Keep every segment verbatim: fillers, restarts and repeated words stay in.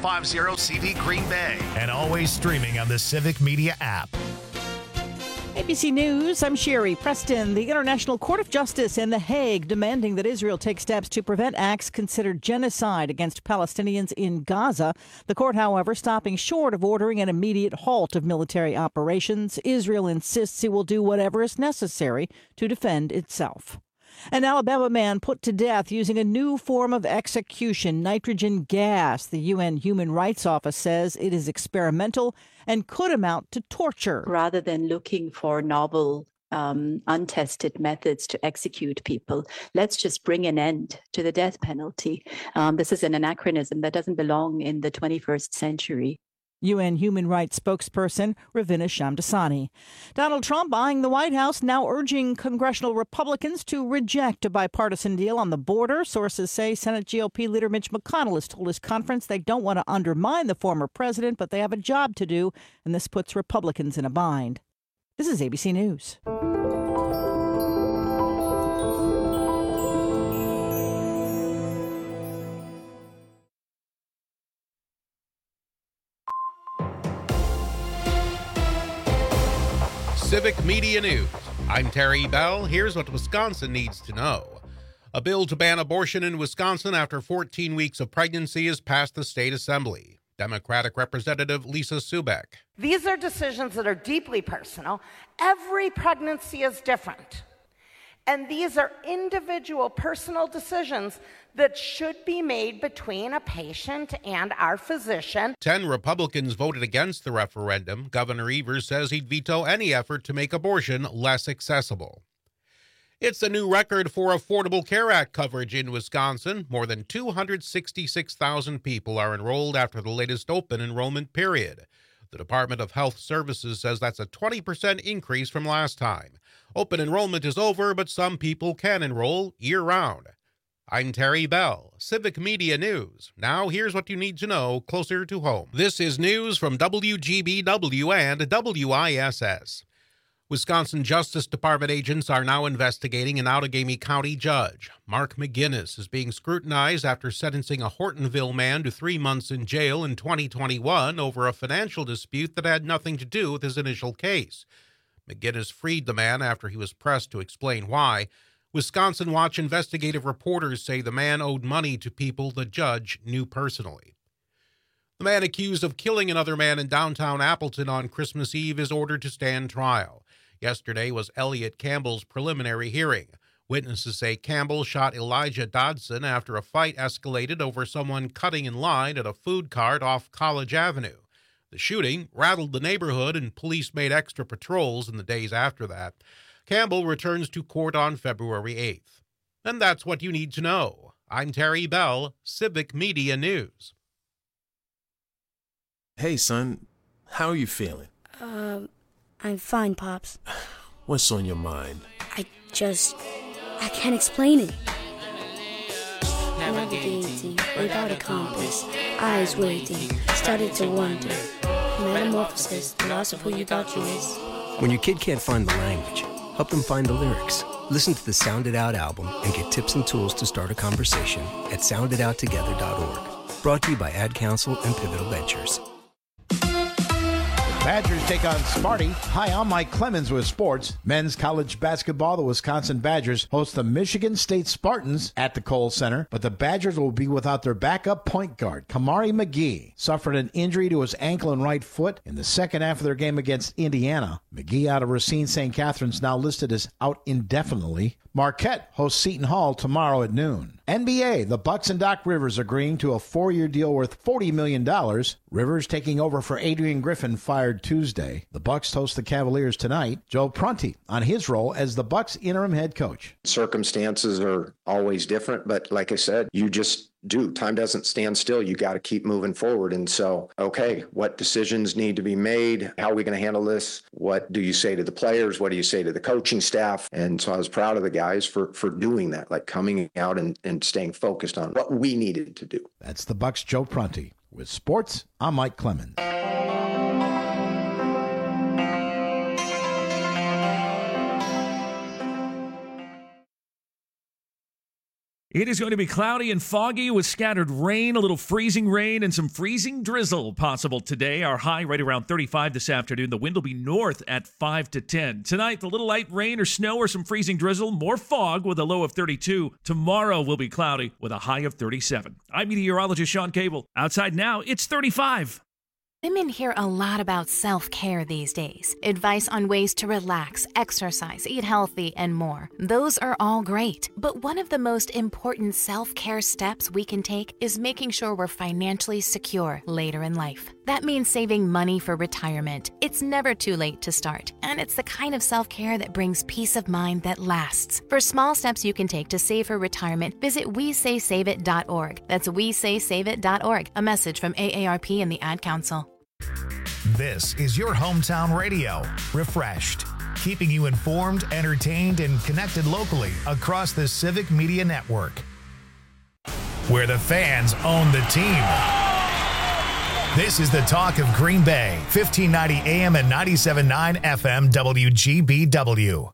fifty C D Green Bay. And always streaming on the Civic Media app. A B C News, I'm Sherry Preston. The International Court of Justice in The Hague demanding that Israel take steps to prevent acts considered genocide against Palestinians in Gaza. The court, however, stopping short of ordering an immediate halt of military operations. Israel insists it will do whatever is necessary to defend itself. An Alabama man put to death using a new form of execution, nitrogen gas. The U N Human Rights Office says it is experimental and could amount to torture. Rather than looking for novel, um, untested methods to execute people, let's just bring an end to the death penalty. Um, this is an anachronism that doesn't belong in the twenty-first century. U N Human Rights spokesperson Ravina Shamdasani. Donald Trump eyeing the White House, now urging congressional Republicans to reject a bipartisan deal on the border. Sources say Senate G O P leader Mitch McConnell has told his conference they don't want to undermine the former president, but they have a job to do, and this puts Republicans in a bind. This is A B C News. Civic Media News. I'm Terry Bell. Here's what Wisconsin needs to know. A bill to ban abortion in Wisconsin after fourteen weeks of pregnancy has passed the state assembly. Democratic Representative Lisa Subeck. These are decisions that are deeply personal. Every pregnancy is different. And these are individual personal decisions that should be made between a patient and our physician. Ten Republicans voted against the referendum. Governor Evers says he'd veto any effort to make abortion less accessible. It's a new record for Affordable Care Act coverage in Wisconsin. More than two hundred sixty-six thousand people are enrolled after the latest open enrollment period. The Department of Health Services says that's a twenty percent increase from last time. Open enrollment is over, but some people can enroll year-round. I'm Terry Bell, Civic Media News. Now here's what you need to know closer to home. This is news from W G B W and W I S S. Wisconsin Justice Department agents are now investigating an Outagamie County judge. Mark McGinnis is being scrutinized after sentencing a Hortonville man to three months in jail in twenty twenty-one over a financial dispute that had nothing to do with his initial case. McGinnis freed the man after he was pressed to explain why. Wisconsin Watch investigative reporters say the man owed money to people the judge knew personally. The man accused of killing another man in downtown Appleton on Christmas Eve is ordered to stand trial. Yesterday was Elliot Campbell's preliminary hearing. Witnesses say Campbell shot Elijah Dodson after a fight escalated over someone cutting in line at a food cart off College Avenue. The shooting rattled the neighborhood, and police made extra patrols in the days after that. Campbell returns to court on February eighth. And that's what you need to know. I'm Terry Bell, Civic Media News. Hey, son. How are you feeling? Um, I'm fine, Pops. What's on your mind? I just... I can't explain it. Navigating without a compass, eyes waiting, started to wonder. Metamorphosis, the loss of who you thought you is. When your kid can't find the language, help them find the lyrics. Listen to the Sound It Out album and get tips and tools to start a conversation at sound it out together dot org. Brought to you by Ad Council and Pivotal Ventures. Badgers take on Sparty. Hi, I'm Mike Clemens with sports. Men's college basketball, the Wisconsin Badgers host the Michigan State Spartans at the Kohl Center, but the Badgers will be without their backup point guard, Kamari McGee. Suffered an injury to his ankle and right foot in the second half of their game against Indiana. McGee out of Racine Saint Catherine's now listed as out indefinitely. Marquette hosts Seton Hall tomorrow at noon. N B A, the Bucks and Doc Rivers agreeing to a four-year deal worth forty million dollars. Rivers taking over for Adrian Griffin, fired Tuesday. The Bucks host the Cavaliers tonight. Joe Prunty on his role as the Bucks interim head coach. Circumstances are always different, but like I said, you just do. Time doesn't stand still. You got to keep moving forward. And so, okay, what decisions need to be made? How are we going to handle this? What do you say to the players? What do you say to the coaching staff? And so I was proud of the guys for for doing that, like coming out and, and staying focused on what we needed to do. That's the Bucks' Joe Prunty. With sports, I'm Mike Clemens. It is going to be cloudy and foggy with scattered rain, a little freezing rain, and some freezing drizzle possible today. Our high right around thirty-five this afternoon. The wind will be north at five to ten. Tonight, a little light rain or snow or some freezing drizzle. More fog with a low of thirty-two. Tomorrow will be cloudy with a high of thirty-seven. I'm meteorologist Sean Cable. Outside now, it's thirty-five. Women hear a lot about self-care these days. Advice on ways to relax, exercise, eat healthy, and more. Those are all great. But one of the most important self-care steps we can take is making sure we're financially secure later in life. That means saving money for retirement. It's never too late to start, and it's the kind of self-care that brings peace of mind that lasts. For small steps you can take to save for retirement, visit we say save it dot org. That's we say save it dot org. A message from A A R P and the Ad Council. This is your hometown radio, Refreshed, keeping you informed, entertained, and connected locally across the Civic Media Network, where the fans own the team. This is the talk of Green Bay, fifteen ninety A M and ninety-seven point nine F M W G B W.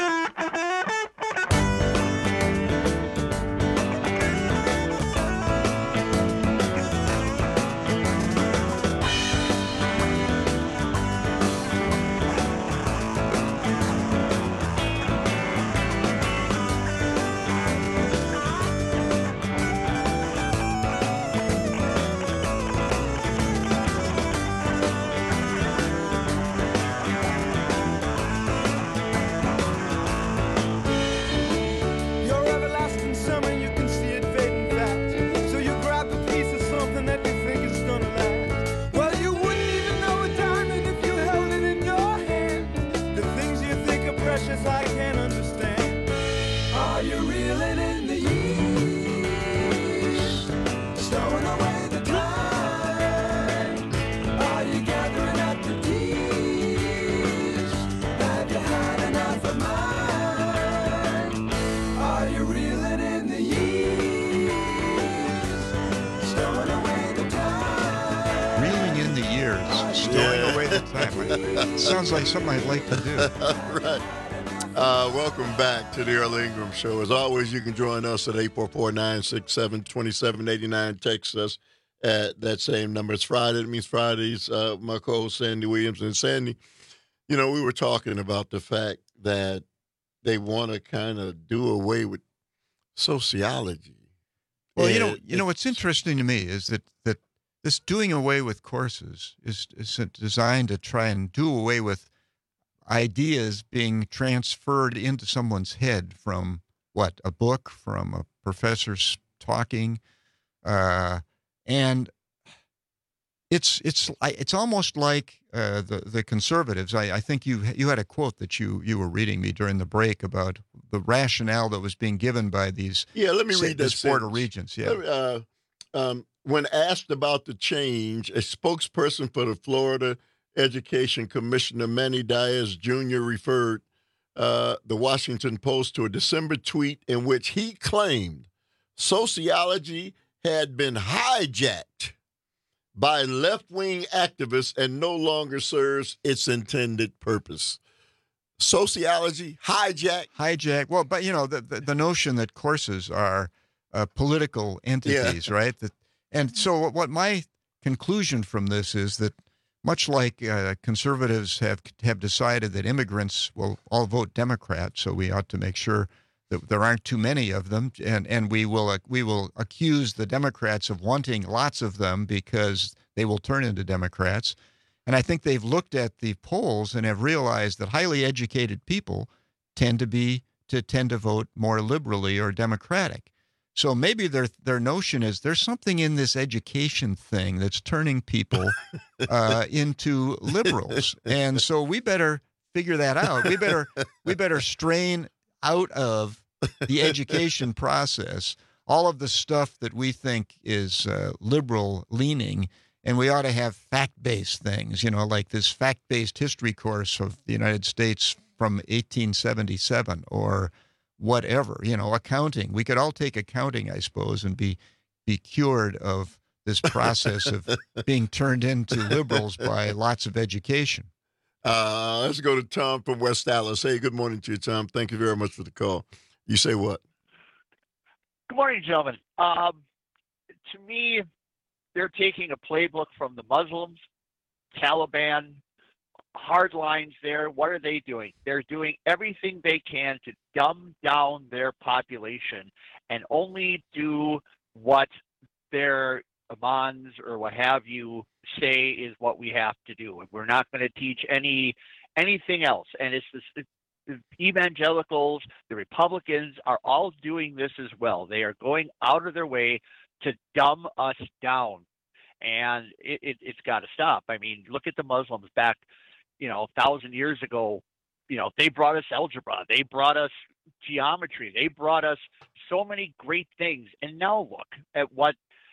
Sounds like something I'd like to do. Right. Uh, welcome back to the Earl Ingram Show. As always, you can join us at eight four four, nine six seven, two seven eight nine. Text us at that same number. It's Friday. It means Fridays. Uh, my co-host, Sandy Williams. And Sandy, you know, we were talking about the fact that they want to kind of do away with sociology. Well, and you know, you know what's interesting to me is that that this doing away with courses is, is designed to try and do away with ideas being transferred into someone's head from what, a book, from a professor's talking, uh, and it's it's it's almost like uh, the the conservatives. I, I think you you had a quote that you you were reading me during the break about the rationale that was being given by these yeah. Let me read this board of regents. Yeah. Uh, um, when asked about the change, a spokesperson for the Florida Education Commissioner, Manny Diaz Junior, referred uh, the Washington Post to a December tweet in which he claimed sociology had been hijacked by left-wing activists and no longer serves its intended purpose. Sociology hijacked? Hijacked. Well, but, you know, the, the, the notion that courses are uh, political entities, yeah. right? That, and so what my conclusion from this is that much like uh, conservatives have have decided that immigrants will all vote Democrat, so we ought to make sure that there aren't too many of them, and, and we will uh, we will accuse the Democrats of wanting lots of them because they will turn into Democrats. And I think they've looked at the polls and have realized that highly educated people tend to be to tend to vote more liberally or Democratic. So maybe their their notion is there's something in this education thing that's turning people uh, into liberals, and so we better figure that out. We better we better strain out of the education process all of the stuff that we think is uh, liberal leaning, and we ought to have fact-based things, you know, like this fact-based history course of the United States from eighteen seventy-seven or whatever, you know, accounting. We could all take accounting, I suppose, and be be cured of this process of being turned into liberals by lots of education. Uh, let's go to Tom from West Dallas. Hey, good morning to you, Tom. Thank you very much for the call. You say what? Good morning, gentlemen. Um, to me, they're taking a playbook from the Muslims, Taliban, hard lines there. What are they doing? They're doing everything they can to dumb down their population and only do what their imams or what have you say is what we have to do. And we're not going to teach any anything else. And it's this, the evangelicals, the Republicans are all doing this as well. They are going out of their way to dumb us down. And it, it, it's got to stop. I mean, look at the Muslims back, you know, a thousand years ago. You know, they brought us algebra. They brought us geometry. They brought us so many great things. And now look at what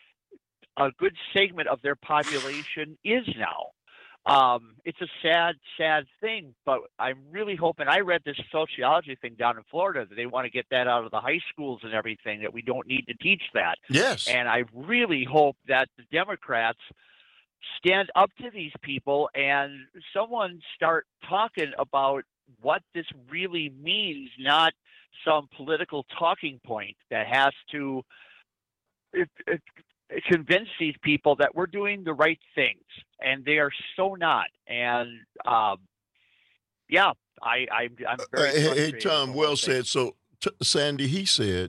a good segment of their population is now. Um, it's a sad, sad thing, but I'm really hoping, I read this sociology thing down in Florida that they want to get that out of the high schools and everything, that we don't need to teach that. Yes. And I really hope that the Democrats stand up to these people and someone start talking about what this really means, not some political talking point that has to it, it, convince these people that we're doing the right things, and they are so not. And um, yeah, I, I I'm very. Uh, hey, hey, frustrated Tom, with well those things. said. So, t- Sandy, he said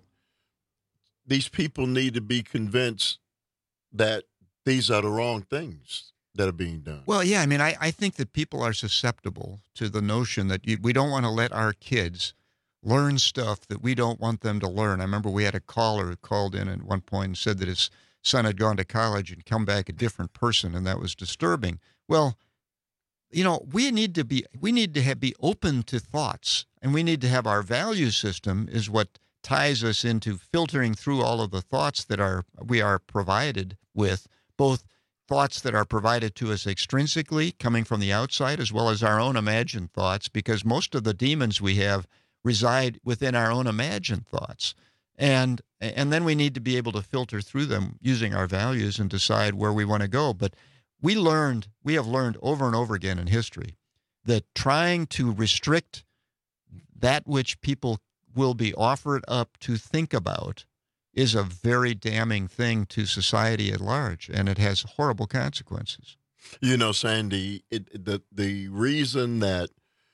these people need to be convinced that these are the wrong things that are being done. Well, yeah, I mean, I, I think that people are susceptible to the notion that you, we don't want to let our kids learn stuff that we don't want them to learn. I remember we had a caller who called in at one point and said that his son had gone to college and come back a different person, and that was disturbing. Well, you know, we need to be we need to have, be open to thoughts, and we need to have our value system is what ties us into filtering through all of the thoughts that are we are provided with, both thoughts that are provided to us extrinsically, coming from the outside, as well as our own imagined thoughts, because most of the demons we have reside within our own imagined thoughts. And and then we need to be able to filter through them using our values and decide where we want to go. But we learned, we have learned over and over again in history that trying to restrict that which people will be offered up to think about is a very damning thing to society at large, and it has horrible consequences. You know, Sandy, it, the the reason that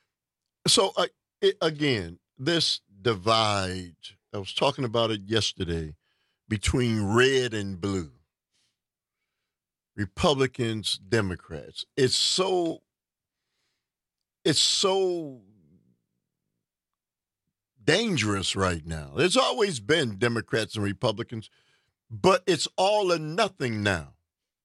so uh, it, again, this divide, I was talking about it yesterday, between red and blue, Republicans, Democrats. It's so, it's so dangerous right now. There's always been Democrats and Republicans, but it's all or nothing now.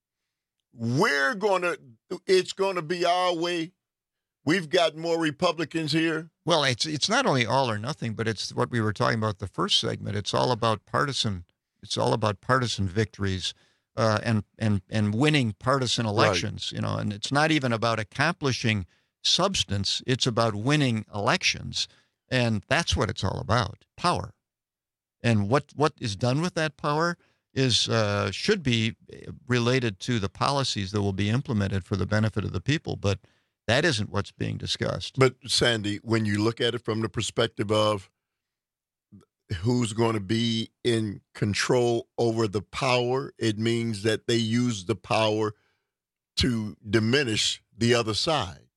We're going to, it's going to be our way. We've got more Republicans here. Well, it's it's not only all or nothing, but it's what we were talking about the first segment. It's all about partisan. It's all about partisan victories uh, and and and winning partisan elections. Right. You know, and it's not even about accomplishing substance. It's about winning elections, and that's what it's all about: power. And what what is done with that power is uh, should be related to the policies that will be implemented for the benefit of the people, but that isn't what's being discussed. But, Sandy, when you look at it from the perspective of who's going to be in control over the power, it means that they use the power to diminish the other side.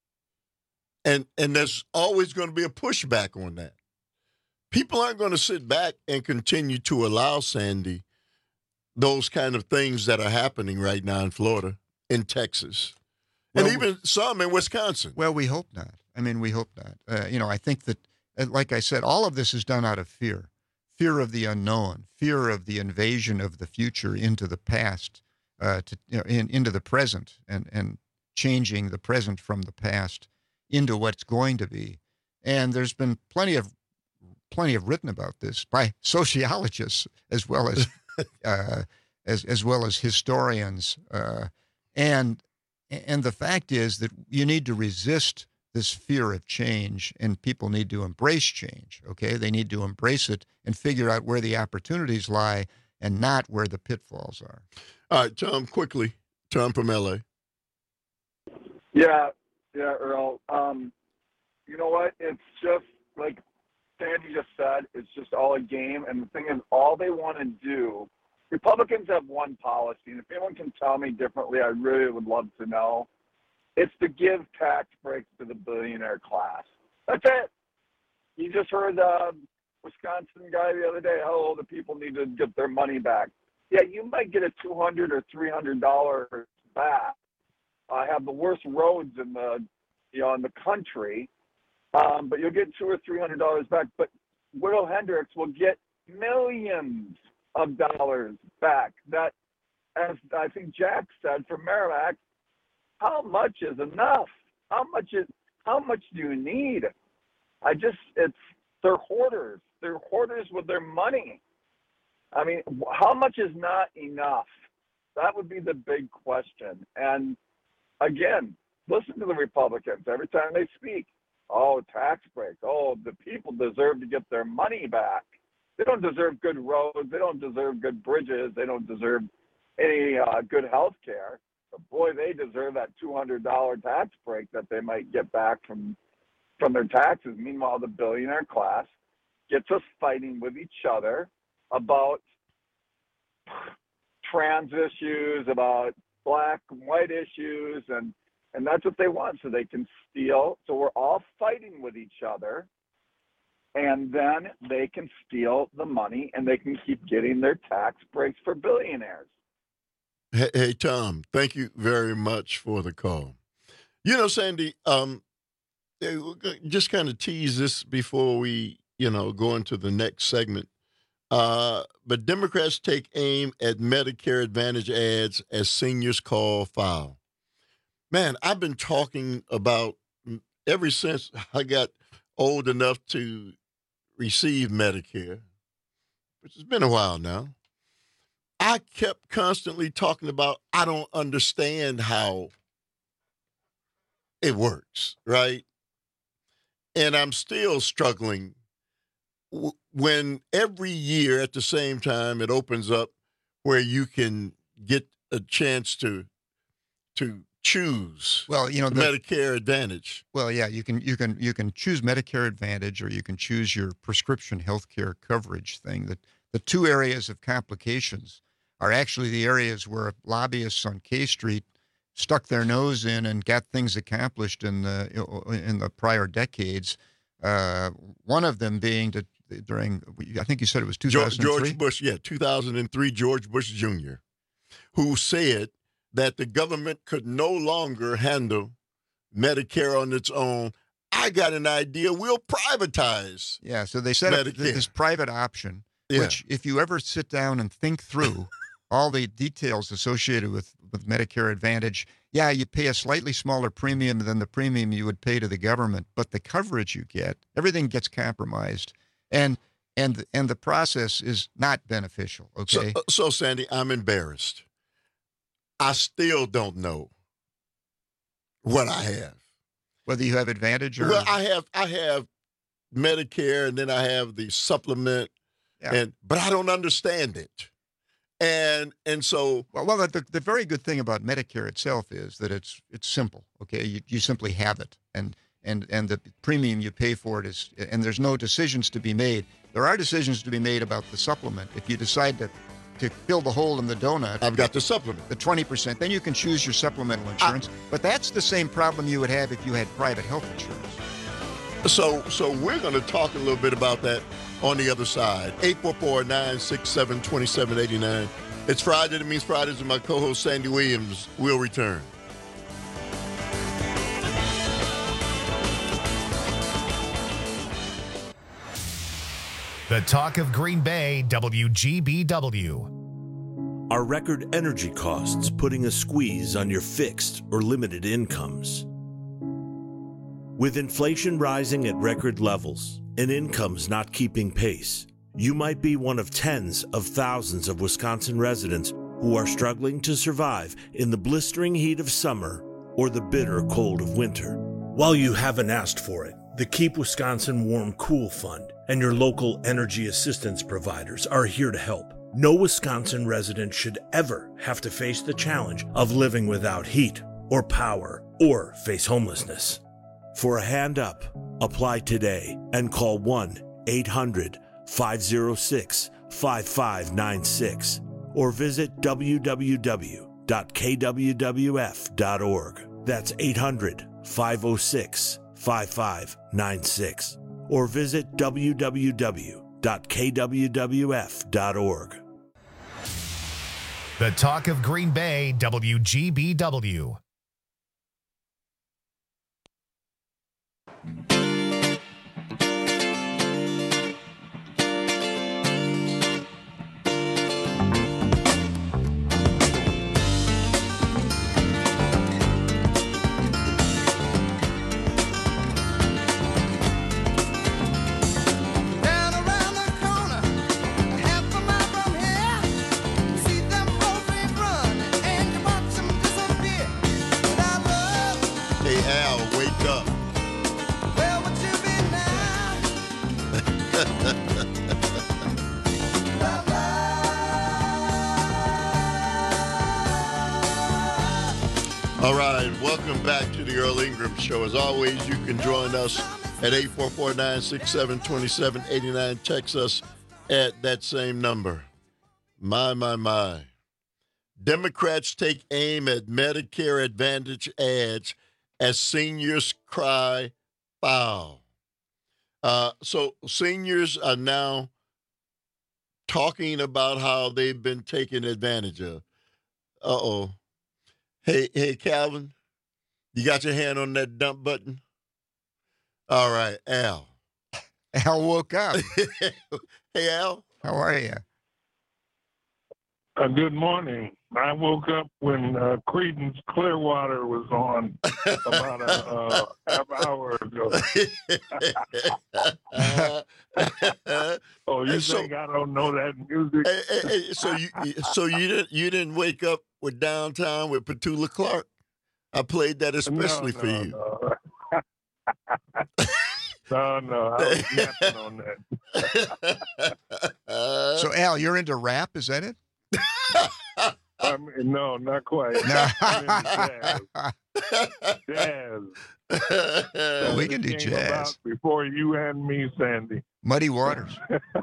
And, and there's always going to be a pushback on that. People aren't going to sit back and continue to allow, Sandy, those kind of things that are happening right now in Florida, in Texas. And well, even some in Wisconsin. Well, we hope not. I mean, we hope not. Uh, you know, I think that, like I said, all of this is done out of fear. Fear of the unknown, fear of the invasion of the future into the past, uh, to you know, in, into the present, and, and changing the present from the past into what's going to be. And there's been plenty of plenty of written about this by sociologists as well as uh, as as well as historians, uh, and. And the fact is that you need to resist this fear of change, and people need to embrace change, okay? They need to embrace it and figure out where the opportunities lie and not where the pitfalls are. All right, Tom, quickly. Tom from L A. Yeah, yeah, Earl. Um, you know what? It's just like Sandy just said, it's just all a game. And the thing is, all they want to do, Republicans have one policy, and if anyone can tell me differently, I really would love to know. It's to give tax breaks to the billionaire class. That's it. You just heard the Wisconsin guy the other day, oh, the people need to get their money back. Yeah, you might get a two hundred dollars or three hundred dollars back. I have the worst roads in the, you know, in the country, um, but you'll get two or three hundred dollars back. But Will Hendricks will get millions of dollars back. That, as I think Jack said from Merrimack, how much is enough? How much is? How much do you need? I just, it's they're hoarders. They're hoarders with their money. I mean, how much is not enough? That would be the big question. And again, listen to the Republicans every time they speak. Oh, tax breaks. Oh, the people deserve to get their money back. They don't deserve good roads. They don't deserve good bridges. They don't deserve any uh, good health care. But boy, they deserve that two hundred dollars tax break that they might get back from from their taxes. Meanwhile, the billionaire class gets us fighting with each other about trans issues, about black and white issues, and, and that's what they want, so they can steal. So we're all fighting with each other, and then they can steal the money, and they can keep getting their tax breaks for billionaires. Hey, hey Tom, thank you very much for the call. You know, Sandy, um, just kind of tease this before we, you know, go into the next segment. Uh, but Democrats take aim at Medicare Advantage ads as seniors call foul. Man, I've been talking about ever since I got old enough to receive Medicare, which has been a while now. I kept constantly talking about I don't understand how it works, right? And I'm still struggling when every year at the same time it opens up where you can get a chance to to choose well you know the, Medicare Advantage. Well, yeah, you can you can you can choose Medicare Advantage, or you can choose your prescription health care coverage thing. That the two areas of complications are actually the areas where lobbyists on K Street stuck their nose in and got things accomplished in the in the prior decades. Uh, one of them being to during, I think you said it was two thousand three? George Bush, yeah, two thousand three, George Bush Junior, who said that the government could no longer handle Medicare on its own. I got an idea. We'll privatize. Yeah, so they set up this private option, yeah. which if you ever sit down and think through all the details associated with, with Medicare Advantage, yeah, you pay a slightly smaller premium than the premium you would pay to the government, but the coverage you get, everything gets compromised. And and and the process is not beneficial, okay? So, so, Sandy, I'm embarrassed. I still don't know what I have. Whether you have Advantage or... Well, I have I have Medicare, and then I have the supplement, yeah. and but I don't understand it. And and so... Well, well the, the very good thing about Medicare itself is that it's it's simple, okay? You, you simply have it, and... And, and the premium you pay for it is, and there's no decisions to be made. There are decisions to be made about the supplement. If you decide to, to fill the hole in the donut. I've got the supplement. The twenty percent. Then you can choose your supplemental insurance. I, but that's the same problem you would have if you had private health insurance. So, so we're going to talk a little bit about that on the other side. eight four four, nine six seven, two seven eight nine. It's Friday. That means Fridays, and my co-host Sandy Williams will return. The talk of Green Bay, W G B W. Are record energy costs putting a squeeze on your fixed or limited incomes? With inflation rising at record levels and incomes not keeping pace, you might be one of tens of thousands of Wisconsin residents who are struggling to survive in the blistering heat of summer or the bitter cold of winter. While you haven't asked for it, the Keep Wisconsin Warm Cool Fund and your local energy assistance providers are here to help. No Wisconsin resident should ever have to face the challenge of living without heat or power or face homelessness. For a hand up, apply today and call one eight hundred, five oh six, five five nine six, or visit w w w dot k w w f dot org. That's eight hundred, five oh six, five five nine six, or visit w w w dot k w w f dot org. The Talk of Green Bay, W G B W. All right, welcome back to the Earl Ingram Show. As always, you can join us at eight four four, nine six seven, two seven eight nine. Text us at that same number. My, my, my. Democrats take aim at Medicare Advantage ads as seniors cry foul. Uh, so seniors are now talking about how they've been taken advantage of. Uh-oh. Hey, hey, Calvin, you got your hand on that dump button? All right, Al. Al woke up. Hey, Al. How are you? Uh, good morning. I woke up when uh, Creedence Clearwater was on about a uh, half hour ago. Oh, you so, think I don't know that music? Hey, hey, hey, so you so you didn't you didn't wake up with Downtown with Petula Clark? I played that especially no, for no, you. No. No, no, I was yapping on that. So, Al, you're into rap, is that it? I mean, no, not quite. No. I'm into jazz. Jazz. We can do jazz. Before you and me, Sandy. Muddy Waters.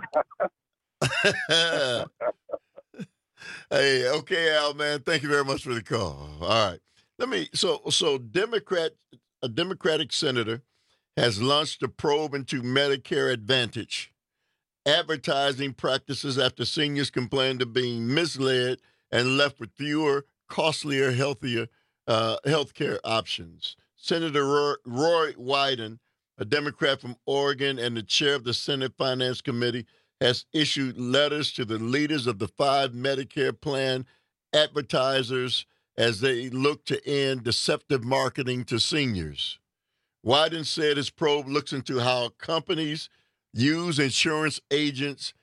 Hey, okay, Al, man. Thank you very much for the call. All right. Let me, so, so Democrat, a Democratic senator has launched a probe into Medicare Advantage advertising practices after seniors complained of being misled and left with fewer, costlier, healthier uh, health care options. Senator Roy, Roy Wyden, a Democrat from Oregon and the chair of the Senate Finance Committee, has issued letters to the leaders of the five Medicare plan advertisers as they look to end deceptive marketing to seniors. Wyden said his probe looks into how companies use insurance agents,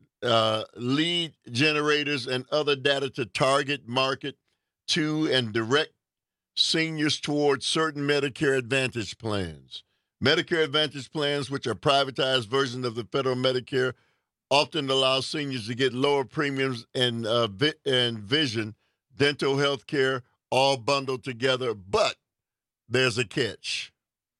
uh, lead generators, and other data to target, market to, and direct seniors towards certain Medicare Advantage plans. Medicare Advantage plans, which are privatized versions of the federal Medicare, often allow seniors to get lower premiums and, uh, vi- and vision, dental health care, all bundled together. But there's a catch.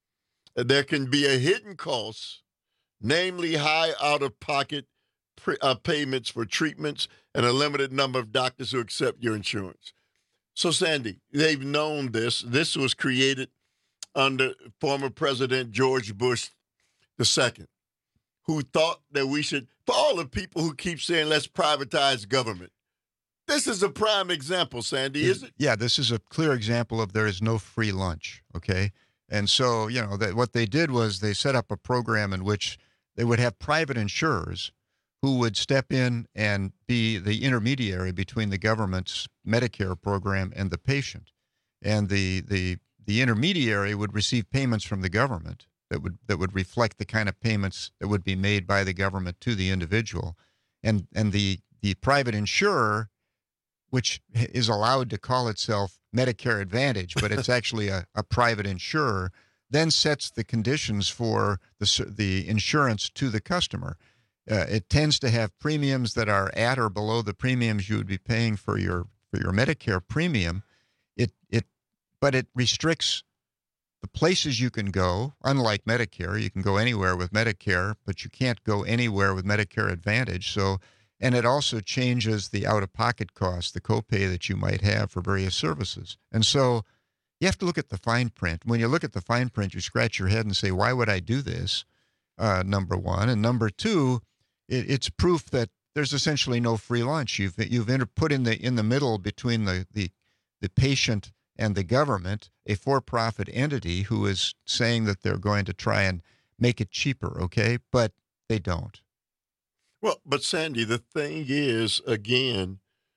There can be a hidden cost, namely high out-of-pocket pre- uh, payments for treatments and a limited number of doctors who accept your insurance. So, Sandy, they've known this. This was created under former President George Bush the Second, who thought that we should, for all the people who keep saying, let's privatize government. This is a prime example, Sandy, is it? Yeah, this is a clear example of there is no free lunch, okay? And so, you know, that what they did was they set up a program in which they would have private insurers who would step in and be the intermediary between the government's Medicare program and the patient. And the the the intermediary would receive payments from the government that would that would reflect the kind of payments that would be made by the government to the individual. And and the the private insurer, which is allowed to call itself Medicare Advantage, but it's actually a, a private insurer, then sets the conditions for the, the insurance to the customer. Uh, it tends to have premiums that are at or below the premiums you would be paying for your for your Medicare premium. It it, but it restricts the places you can go, unlike Medicare, you can go anywhere with Medicare, but you can't go anywhere with Medicare Advantage. So, and it also changes the out-of-pocket cost, the copay that you might have for various services. And so you have to look at the fine print. When you look at the fine print, you scratch your head and say, why would I do this, uh, number one? And number two, it, it's proof that there's essentially no free lunch. You've you've inter- put in the in the middle between the, the, the patient and the government, a for-profit entity who is saying that they're going to try and make it cheaper, okay? But they don't. Well, but Sandy, the thing is, again,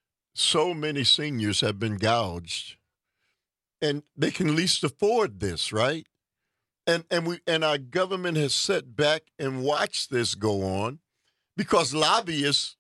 so many seniors have been gouged, and they can least afford this, right? And and we and our government has sat back and watched this go on because lobbyists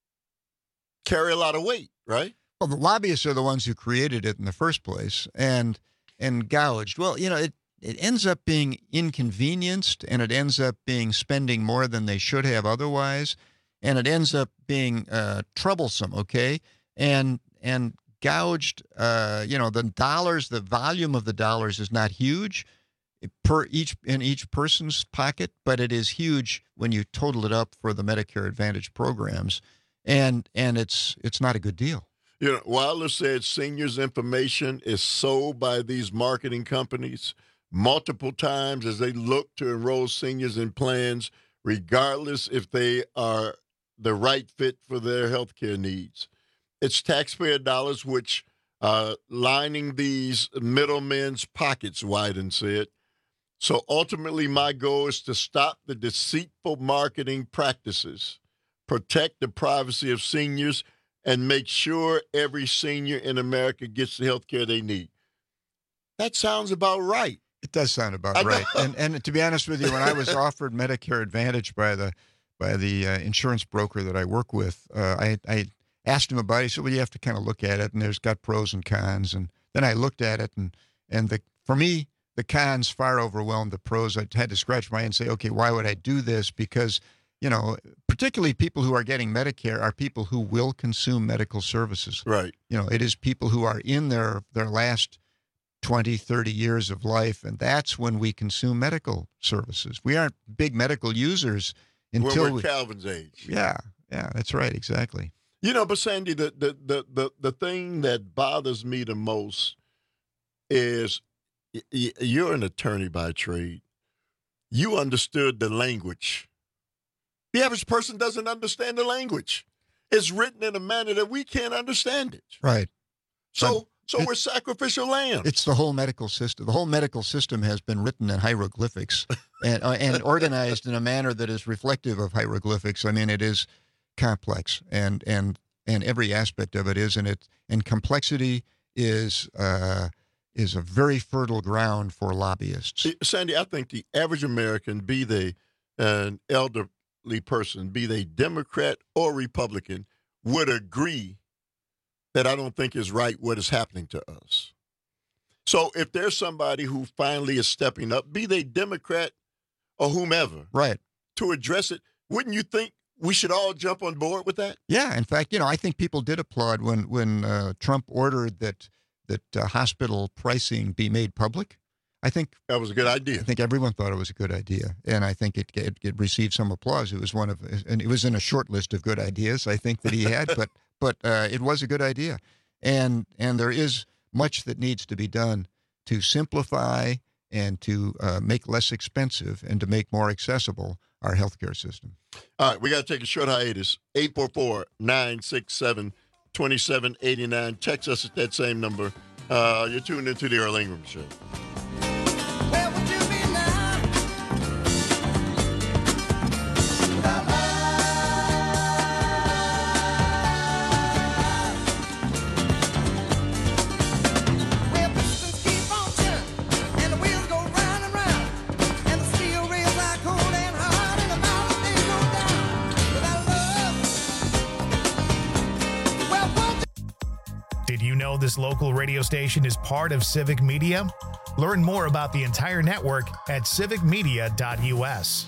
carry a lot of weight, right? Well, the lobbyists are the ones who created it in the first place and and gouged. Well, you know, it, it ends up being inconvenienced, and it ends up being spending more than they should have otherwise, and it ends up being uh, troublesome, okay? And and gouged, uh, you know, the dollars, the volume of the dollars is not huge per each in each person's pocket, but it is huge when you total it up for the Medicare Advantage programs, and and it's it's not a good deal. You know, Wilder said seniors' information is sold by these marketing companies multiple times as they look to enroll seniors in plans, regardless if they are the right fit for their health care needs. It's taxpayer dollars which are lining these middlemen's pockets, Wyden said. So ultimately, my goal is to stop the deceitful marketing practices, protect the privacy of seniors, and make sure every senior in America gets the health care they need. That sounds about right. It does sound about right. And and to be honest with you, when I was offered Medicare Advantage by the by the uh, insurance broker that I work with, uh, I I asked him about it. He said, well, you have to kind of look at it, and there's got pros and cons. And then I looked at it, and and the for me, the cons far overwhelmed the pros. I had to scratch my head and say, okay, why would I do this? Because, you know, particularly people who are getting Medicare are people who will consume medical services. Right. You know, it is people who are in their, their last twenty, thirty years of life, and that's when we consume medical services. We aren't big medical users until when we're we, Calvin's age. Yeah, yeah, that's right, exactly. You know, but Sandy, the, the, the, the, the thing that bothers me the most is y- you're an attorney by trade. You understood the language. The average person doesn't understand the language. It's written in a manner that we can't understand it. Right. So But so it- we're sacrificial lambs. It's the whole medical system. The whole medical system has been written in hieroglyphics and uh, and organized in a manner that is reflective of hieroglyphics. I mean, it is complex, and and and every aspect of it is, and it and complexity is uh, is a very fertile ground for lobbyists. See, Sandy, I think the average American, be they an elderly person, be they Democrat or Republican, would agree that I don't think is right what is happening to us. So if there's somebody who finally is stepping up, be they Democrat or whomever, Right. to address it, wouldn't you think we should all jump on board with that? Yeah. In fact, you know, I think people did applaud when when uh, Trump ordered that that uh, hospital pricing be made public. I think that was a good idea. I think everyone thought it was a good idea, and I think it it, it received some applause. It was one of, and it was in a short list of good ideas I think that he had, but but uh, it was a good idea, and and there is much that needs to be done to simplify and to uh, make less expensive and to make more accessible our healthcare system. All right, we got to take a short hiatus. eight four four, nine six seven, two seven eight nine. Text us at that same number. Uh, you're tuned into the Earl Ingram Show. Did you know this local radio station is part of Civic Media? Learn more about the entire network at civic media dot u s.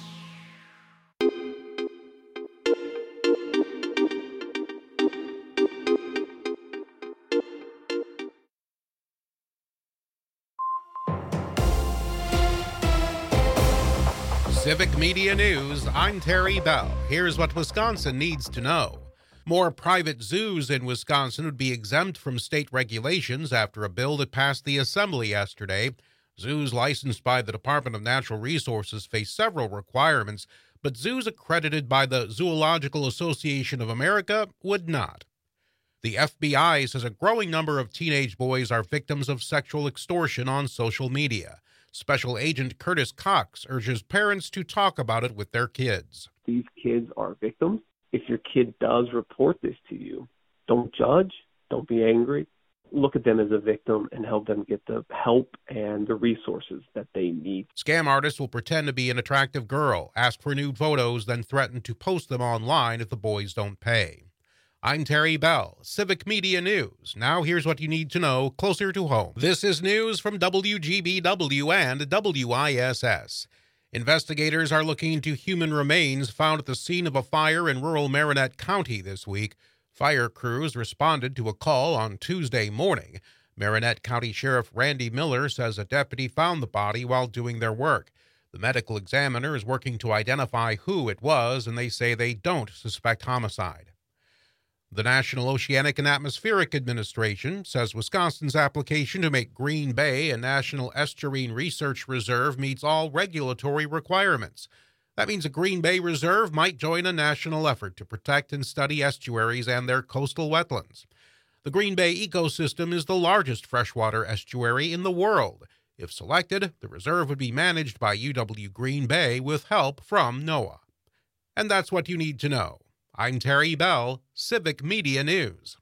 Civic Media News, I'm Terry Bell. Here's what Wisconsin needs to know. More private zoos in Wisconsin would be exempt from state regulations after a bill that passed the Assembly yesterday. Zoos licensed by the Department of Natural Resources face several requirements, but zoos accredited by the Zoological Association of America would not. The F B I says a growing number of teenage boys are victims of sexual extortion on social media. Special Agent Curtis Cox urges parents to talk about it with their kids. These kids are victims. If your kid does report this to you, don't judge, don't be angry. Look at them as a victim and help them get the help and the resources that they need. Scam artists will pretend to be an attractive girl, ask for nude photos, then threaten to post them online if the boys don't pay. I'm Terry Bell, Civic Media News. Now here's what you need to know closer to home. This is news from W G B W and W I S S. Investigators are looking into human remains found at the scene of a fire in rural Marinette County this week. Fire crews responded to a call on Tuesday morning. Marinette County Sheriff Randy Miller says a deputy found the body while doing their work. The medical examiner is working to identify who it was, and they say they don't suspect homicide. The National Oceanic and Atmospheric Administration says Wisconsin's application to make Green Bay a National Estuarine Research Reserve meets all regulatory requirements. That means a Green Bay Reserve might join a national effort to protect and study estuaries and their coastal wetlands. The Green Bay ecosystem is the largest freshwater estuary in the world. If selected, the reserve would be managed by U W Green Bay with help from NOAA. And that's what you need to know. I'm Terry Bell, Civic Media News.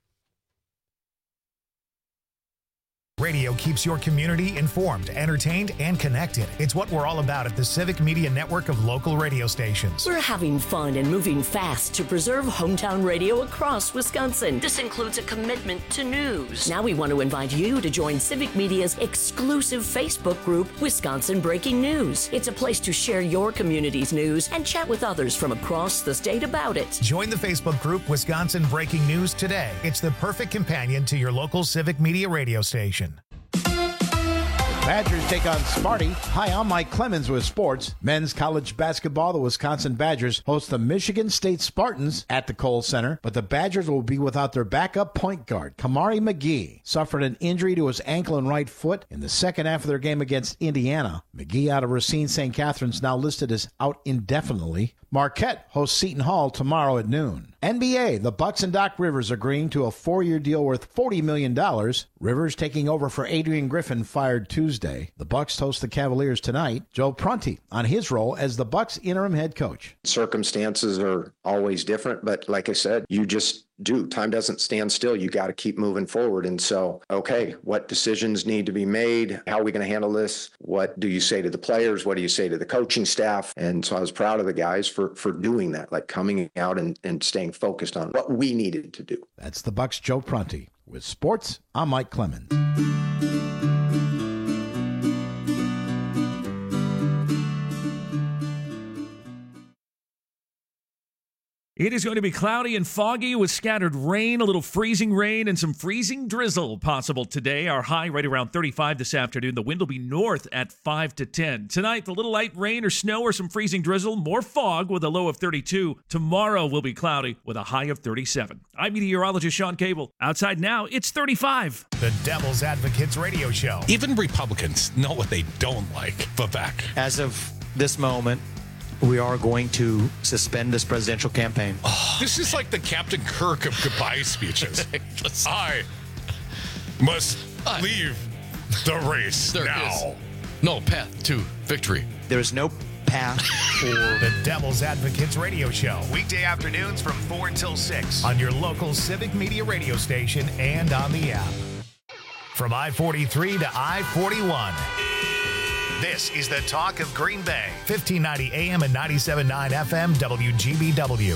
Radio keeps your community informed, entertained, and connected. It's what we're all about at the Civic Media Network of local radio stations. We're having fun and moving fast to preserve hometown radio across Wisconsin. This includes a commitment to news. Now we want to invite you to join Civic Media's exclusive Facebook group, Wisconsin Breaking News. It's a place to share your community's news and chat with others from across the state about it. Join the Facebook group Wisconsin Breaking News today. It's the perfect companion to your local Civic Media radio station. Badgers take on Sparty. Hi, I'm Mike Clemens with sports. Men's college basketball, the Wisconsin Badgers host the Michigan State Spartans at the Kohl Center, but the Badgers will be without their backup point guard. Kamari McGee suffered an injury to his ankle and right foot in the second half of their game against Indiana. McGee out of Racine Saint Catherine's now listed as out indefinitely. Marquette hosts Seton Hall tomorrow at noon. N B A, the Bucks and Doc Rivers agreeing to a four-year deal worth forty million dollars. Rivers taking over for Adrian Griffin, fired Tuesday. The Bucks host the Cavaliers tonight. Joe Prunty on his role as the Bucks interim head coach. Circumstances are always different, but like I said, you just do. Time doesn't stand still. You got to keep moving forward. And so, okay, what decisions need to be made? How are we going to handle this? What do you say to the players? What do you say to the coaching staff? And so I was proud of the guys for, for doing that, like coming out and, and staying focused on what we needed to do. That's the Bucks' Joe Prunty. With sports, I'm Mike Clemens. It is going to be cloudy and foggy with scattered rain, a little freezing rain, and some freezing drizzle possible today. Our high right around thirty-five this afternoon. The wind will be north at five to ten. Tonight, a little light rain or snow or some freezing drizzle. More fog with a low of thirty-two. Tomorrow will be cloudy with a high of thirty-seven. I'm meteorologist Sean Cable. Outside now, it's thirty-five. The Devil's Advocates Radio Show. Even Republicans know what they don't like. Vivek. As of this moment, we are going to suspend this presidential campaign. Oh, this is like the Captain Kirk of goodbye speeches. I must I, leave the race there now. Is no path to victory. There is no path for the Devil's Advocates Radio Show. Weekday afternoons from four until six on your local Civic Media radio station and on the app. From I forty-three to I forty-one. This is the talk of Green Bay, fifteen ninety A M and ninety-seven point nine F M, W G B W.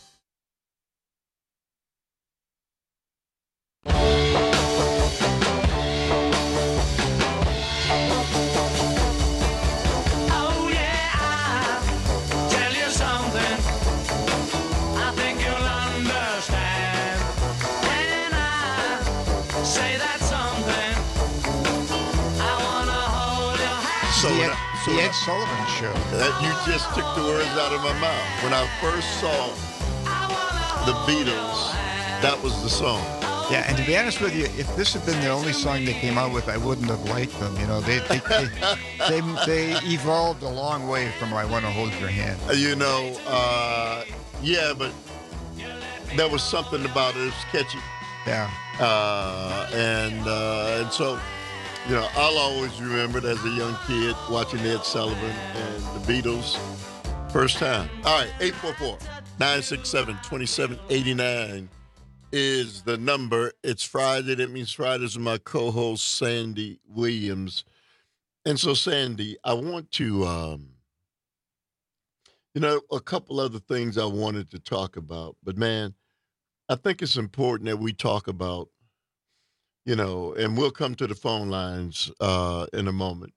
Oh yeah, I'll tell you something I think you'll understand when I say that something. I wanna hold your hand. So, when I, So the when Ed I- Sullivan Show. That you just took the words out of my mouth. When I first saw the Beatles, that was the song. Yeah, and to be honest with you, if this had been the only song they came out with, I wouldn't have liked them. You know, they they they, they, they evolved a long way from "I Want to Hold Your Hand." You know, uh, yeah, but there was something about it. It was catchy. Yeah. Uh, and uh, and so, you know, I'll always remember it as a young kid watching Ed Sullivan and the Beatles first time. All right, eight four four, nine six seven, two seven eight nine is the number. It's Friday. That means Fridays with my co-host, Sandy Williams. And so, Sandy, I want to, um, you know, a couple other things I wanted to talk about. But, man, I think it's important that we talk about, you know, and we'll come to the phone lines uh, in a moment.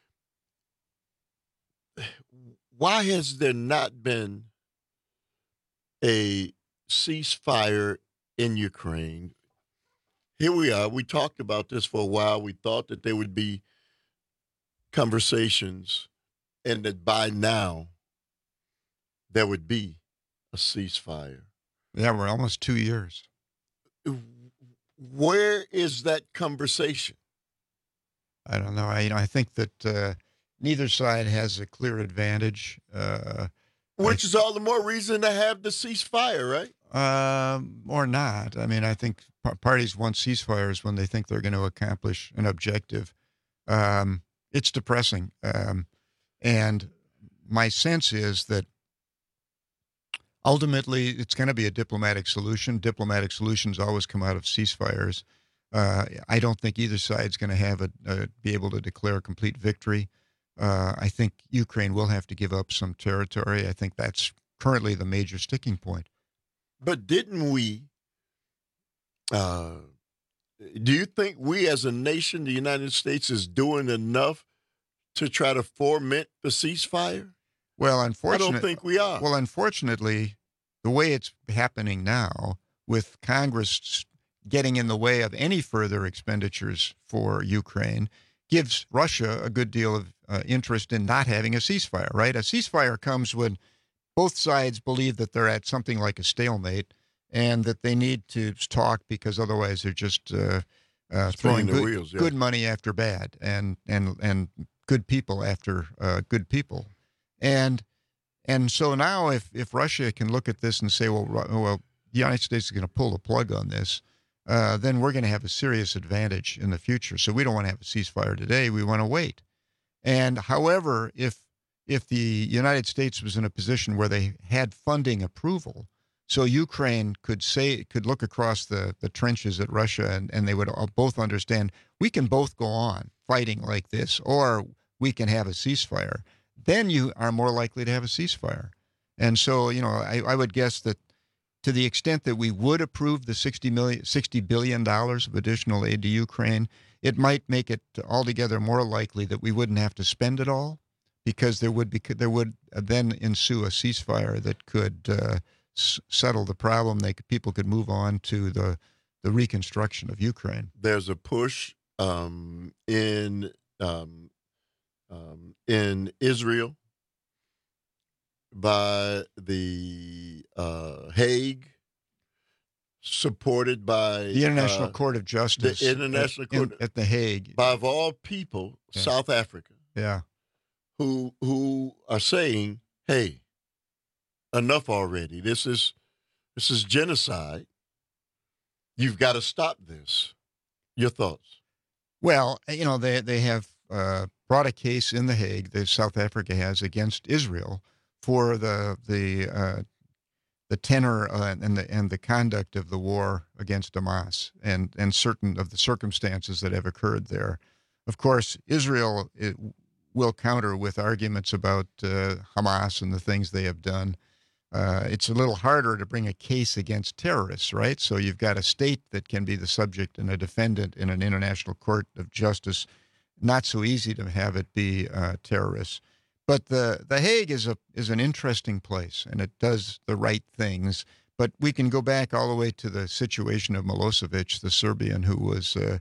Why has there not been a ceasefire in Ukraine? Here we are. We talked about this for a while. We thought that there would be conversations and that by now there would be a ceasefire. Yeah, we're almost two years. Where is that conversation? I don't know. I, you know, I think that uh, neither side has a clear advantage. Uh, Which is all the more reason to have the ceasefire, right? Um, or not. I mean, I think p- parties want ceasefires when they think they're going to accomplish an objective. Um, it's depressing. Um, and my sense is that ultimately it's going to be a diplomatic solution. Diplomatic solutions always come out of ceasefires. Uh, I don't think either side's going to have a, a be able to declare a complete victory. Uh, I think Ukraine will have to give up some territory. I think that's currently the major sticking point. But didn't we, uh, do you think we as a nation, the United States, is doing enough to try to foment the ceasefire? Well, unfortunately, I don't think we are. Well, unfortunately, the way it's happening now, with Congress getting in the way of any further expenditures for Ukraine, gives Russia a good deal of uh, interest in not having a ceasefire, right? A ceasefire comes when both sides believe that they're at something like a stalemate and that they need to talk because otherwise they're just uh, uh, throwing the good, wheels, yeah. good money after bad and and and good people after uh, good people. And and so now if, if Russia can look at this and say, well, Ru- well, the United States is going to pull the plug on this, uh, then we're going to have a serious advantage in the future. So we don't want to have a ceasefire today. We want to wait. And however, if if the United States was in a position where they had funding approval, so Ukraine could say could look across the, the trenches at Russia and, and they would all both understand we can both go on fighting like this or we can have a ceasefire, then you are more likely to have a ceasefire. And so, you know, I, I would guess that to the extent that we would approve the sixty million, sixty billion dollars of additional aid to Ukraine, it might make it altogether more likely that we wouldn't have to spend it all, because there would be there would then ensue a ceasefire that could uh, s- settle the problem. They could, people could move on to the the reconstruction of Ukraine. There's a push um, in um, um, in Israel by the uh, Hague, supported by The International uh, Court of Justice the International at, in- Court at The Hague. by of all people, Yeah. South Africa, Yeah. who who are saying, "Hey, enough already. This is this is genocide. You've got to stop this." Your thoughts? Well, you know, they they have uh, brought a case in The Hague that South Africa has against Israel for the the uh, the tenor uh, and the and the conduct of the war against Hamas and and certain of the circumstances that have occurred there. Of course, Israel it, will counter with arguments about uh, Hamas and the things they have done. Uh, it's a little harder to bring a case against terrorists, right? So you've got a state that can be the subject and a defendant in an international court of justice. Not so easy to have it be uh, terrorists. But the, the Hague is a is an interesting place, and it does the right things. But we can go back all the way to the situation of Milosevic, the Serbian who was uh,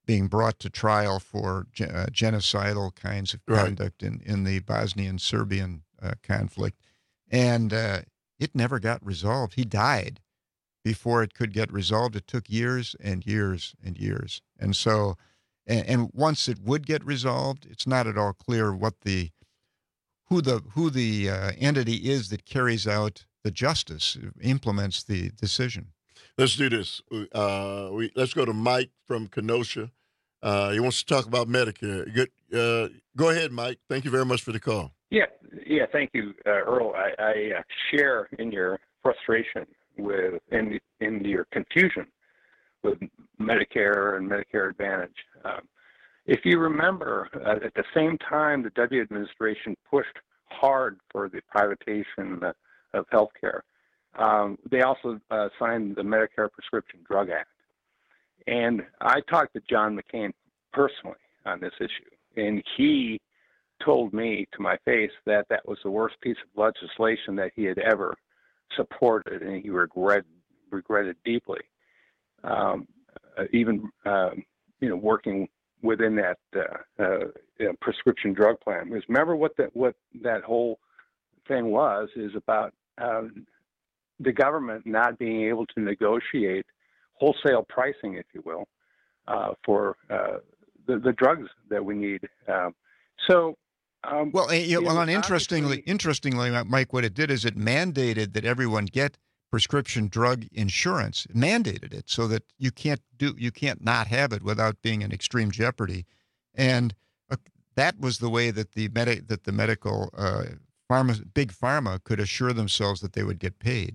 being brought to trial for ge- uh, genocidal kinds of Right. conduct in, in the Bosnian-Serbian uh, conflict. And uh, it never got resolved. He died before it could get resolved. It took years and years and years. And so, and, and once it would get resolved, it's not at all clear what the, who the, who the uh, entity is that carries out the justice, implements the decision. Let's do this. Uh, we let's go to Mike from Kenosha. Uh, he wants to talk about Medicare. Good. Uh, go ahead, Mike. Thank you very much for the call. Yeah, yeah. Thank you, uh, Earl. I, I uh, share in your frustration with in in your confusion with Medicare and Medicare Advantage. Um, if you remember, uh, at the same time, the W administration pushed hard for the privatization uh, of healthcare. Um, they also uh, signed the Medicare Prescription Drug Act. And I talked to John McCain personally on this issue, and he told me to my face that that was the worst piece of legislation that he had ever supported, and he regret, regretted deeply. Um, uh, even, um, you know, working within that uh, uh, you know, prescription drug plan. Because remember what that what that whole thing was is about uh, the government not being able to negotiate wholesale pricing, if you will, uh, for uh, the, the drugs that we need. Um, so, um, well, you know, well, know, and interestingly, interestingly, Mike, what it did is it mandated that everyone get prescription drug insurance. It mandated it so that you can't do, you can't not have it without being in extreme jeopardy, and uh, that was the way that the medi- that the medical uh, pharma, big pharma, could assure themselves that they would get paid.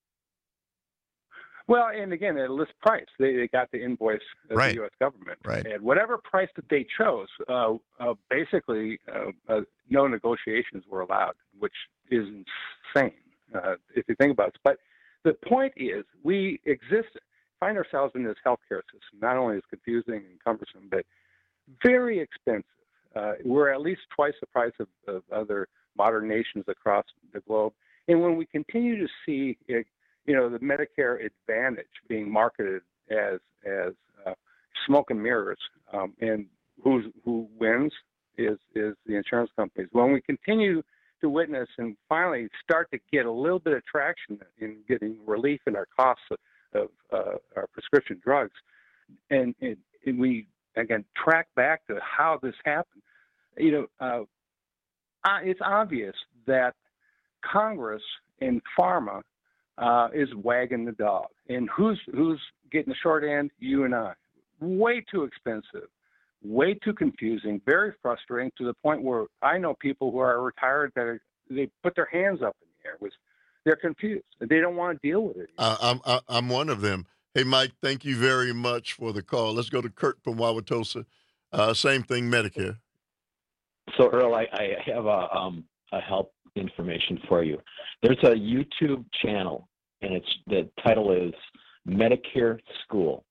Well, and again, at a list price, they, they got the invoice of Right. the U S government. Right. And whatever price that they chose, uh, uh, basically, uh, uh, no negotiations were allowed, which is insane uh, if you think about it. But the point is, we exist, find ourselves in this healthcare system. Not only is confusing and cumbersome, but very expensive. Uh, we're at least twice the price of, of other modern nations across the globe. And when we continue to see it, you know, the Medicare Advantage being marketed as as uh, smoke and mirrors, um, and who's, who wins is is the insurance companies. When we continue to witness and finally start to get a little bit of traction in getting relief in our costs of, of uh, our prescription drugs, and, and, and we again track back to how this happened, you know, uh, it's obvious that Congress and pharma Uh, is wagging the dog. And who's who's getting the short end? You and I. Way too expensive, way too confusing, very frustrating to the point where I know people who are retired that are, they put their hands up in the air. Was they're confused. They don't want to deal with it. Uh, I'm I- I'm one of them. Hey, Mike, thank you very much for the call. Let's go to Kurt from Wauwatosa. Uh, same thing, Medicare. So, Earl, I, I have a, um, a help information for you. There's a YouTube channel, and it's the title is Medicare School.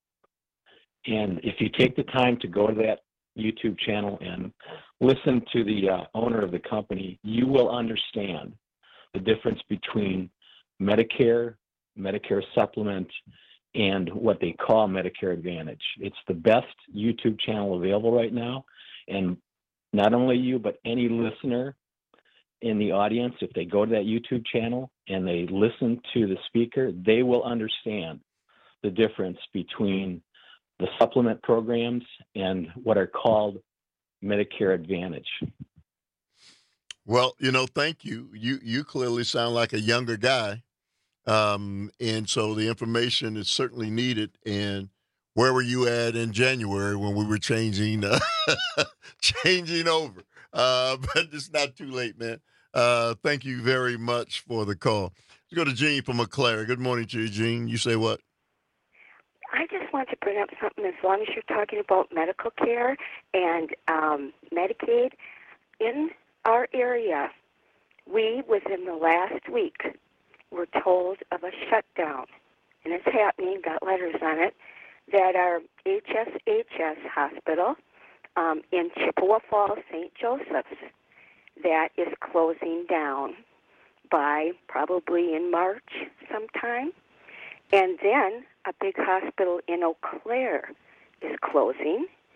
And if you take the time to go to that YouTube channel and listen to the uh, owner of the company, you will understand the difference between Medicare, Medicare Supplement, and what they call Medicare Advantage. It's the best YouTube channel available right now. And not only you, but any listener in the audience, if they go to that YouTube channel and they listen to the speaker, they will understand the difference between the supplement programs and what are called Medicare Advantage. Well, you know, thank you. You you clearly sound like a younger guy, um, and so the information is certainly needed. And where were you at in January when we were changing uh, changing over? Uh, but it's not too late, man. Uh, thank you very much for the call. Let's go to Gene from McClary. Good morning to you, Gene. You say what? I just want to bring up something as long as you're talking about medical care and um, Medicaid. In our area, we, within the last week, were told of a shutdown, and it's happening, got letters on it, that our H S H S hospital um, in Chippewa Falls, Saint Joseph's, that is closing down by probably in March sometime. And then a big hospital in Eau Claire is closing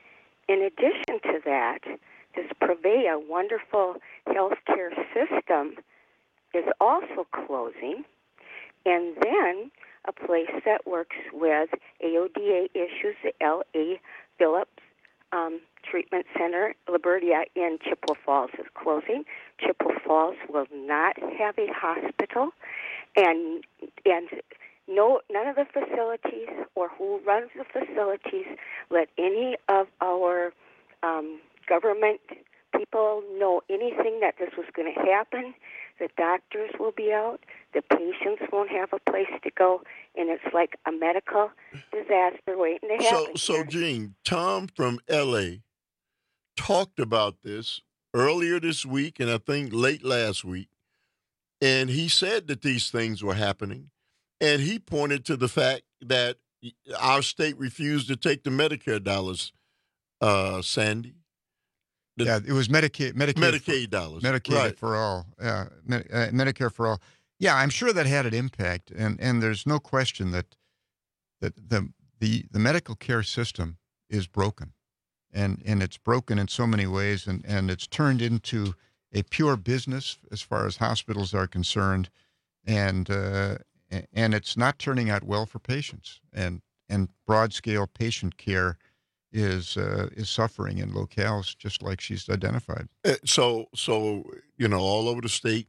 in addition to that, this Prevea wonderful healthcare system is also closing. And then a place that works with A O D A issues, the L A Phillips um, Treatment Center, Liberia in Chippewa Falls is closing. Chippewa Falls will not have a hospital, and and no none of the facilities or who runs the facilities let any of our um, government people know anything that this was going to happen. The doctors will be out. The patients won't have a place to go, and it's like a medical disaster waiting to happen. So, so Gene, Tom from L A talked about this earlier this week, and I think late last week, and he said that these things were happening, and he pointed to the fact that our state refused to take the Medicare dollars, uh, Sandy. The, yeah, it was Medicaid, Medicaid, Medicaid for, dollars, Medicaid right. for all, yeah, Med, uh, Medicare for all. Yeah, I'm sure that had an impact, and, and there's no question that that the the the medical care system is broken, and and it's broken in so many ways, and, and it's turned into a pure business as far as hospitals are concerned, and uh, and it's not turning out well for patients, and and broad scale patient care is uh, is suffering in locales just like she's identified. So, so you know, all over the state,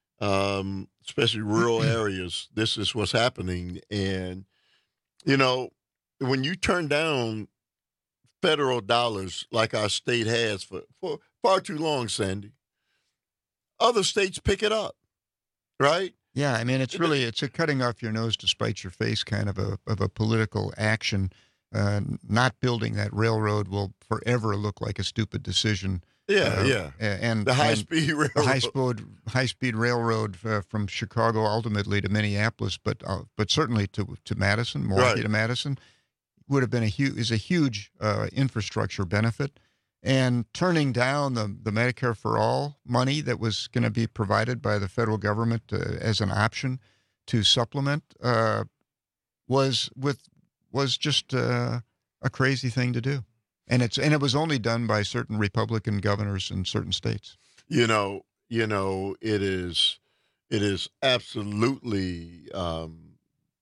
um, especially rural areas, this is what's happening. And, you know, when you turn down federal dollars like our state has for, for far too long, Sandy, other states pick it up, right? Yeah, I mean, it's really, it's a cutting off your nose to spite your face kind of a of a political action. Uh, not building that railroad will forever look like a stupid decision. Yeah, uh, yeah. And the high-speed railroad, the high-speed high-speed railroad uh, from Chicago ultimately to Minneapolis, but uh, but certainly to to Madison, Milwaukee right. to Madison, would have been a huge is a huge uh, infrastructure benefit. And turning down the the Medicare for all money that was going to be provided by the federal government uh, as an option to supplement uh, was with. was just uh, a crazy thing to do. And it's and it was only done by certain Republican governors in certain states. You know, you know, it is it is absolutely um,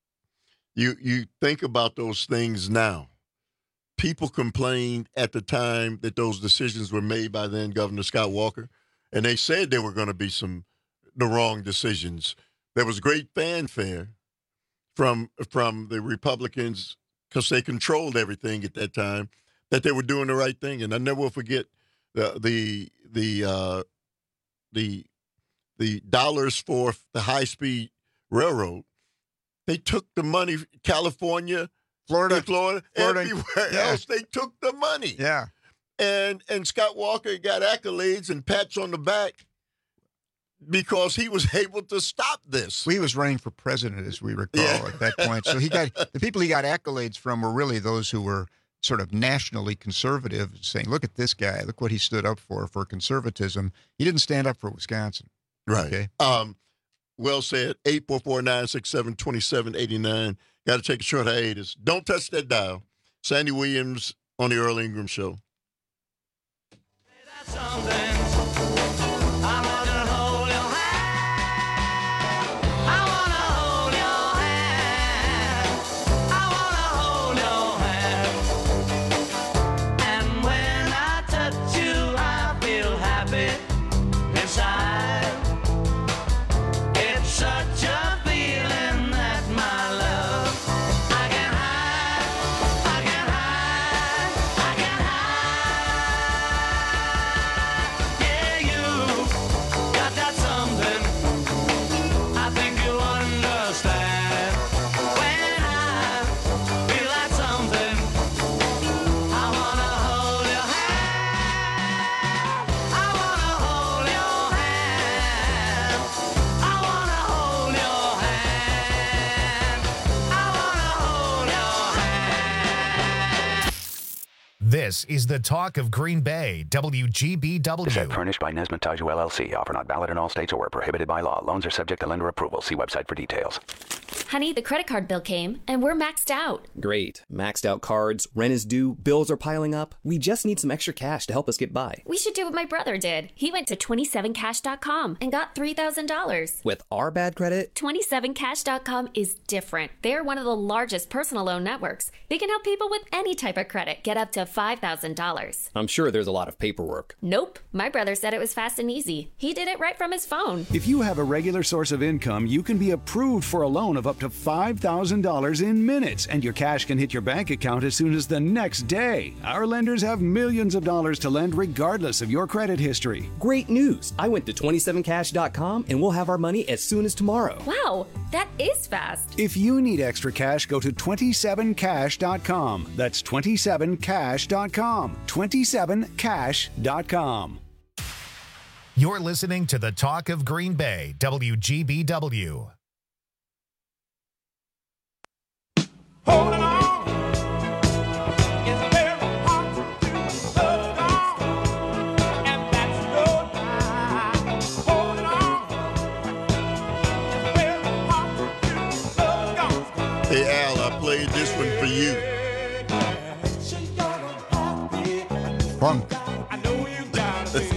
you you think about those things now. People complained at the time that those decisions were made by then Governor Scott Walker, and they said there were going to be some the wrong decisions. There was great fanfare from from the Republicans, because they controlled everything at that time, that they were doing the right thing. And I never will forget the the the uh, the the dollars for the high speed railroad. They took the money, California, Florida, Florida, Florida everywhere yeah. else. They took the money. Yeah, and and Scott Walker got accolades and pats on the back because he was able to stop this. Well, he was running for president, as we recall, yeah. at that point. So he got the people he got accolades from were really those who were sort of nationally conservative, saying, "Look at this guy! Look what he stood up for for conservatism." He didn't stand up for Wisconsin. Right. Okay. Um, well said. eight four four, nine six seven, two seven eight nine. Got to take a short hiatus. Don't touch that dial. Sandy Williams on the Earl Ingram Show. This is the talk of Green Bay, W G B W. This ad furnished by Nesmith Taju L L C. Offer not valid in all states or prohibited by law. Loans are subject to lender approval. See website for details. Honey, the credit card bill came, and we're maxed out. Great. Maxed out cards, rent is due, bills are piling up. We just need some extra cash to help us get by. We should do what my brother did. He went to twenty-seven cash dot com and got three thousand dollars. With our bad credit? twenty-seven cash dot com is different. They're one of the largest personal loan networks. They can help people with any type of credit get up to five thousand dollars. I'm sure there's a lot of paperwork. Nope. My brother said it was fast and easy. He did it right from his phone. If you have a regular source of income, you can be approved for a loan of up to five thousand dollars in minutes, and your cash can hit your bank account as soon as the next day. Our lenders have millions of dollars to lend regardless of your credit history. Great news! I went to twenty-seven cash dot com and we'll have our money as soon as tomorrow. Wow, that is fast. If you need extra cash, go to twenty-seven cash dot com. That's twenty-seven cash dot com. twenty-seven cash dot com. You're listening to the Talk of Green Bay, W G B W. Holding on is very hard to hold on, and that's no lie. Holding on is very hard to hold on. Hey, Al, I played this one for you. Fun. I know you got it.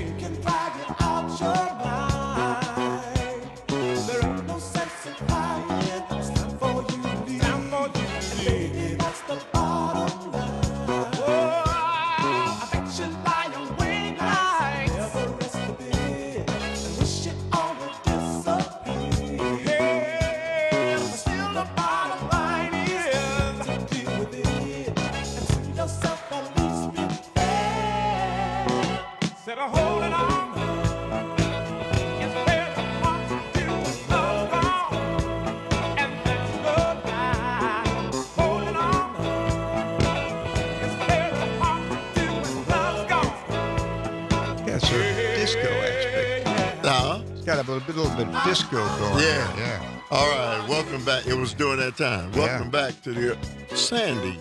Got a little bit, little bit of disco going. Yeah. on. Yeah. All right. Welcome back. It was during that time. Welcome Yeah. back to the Sandy.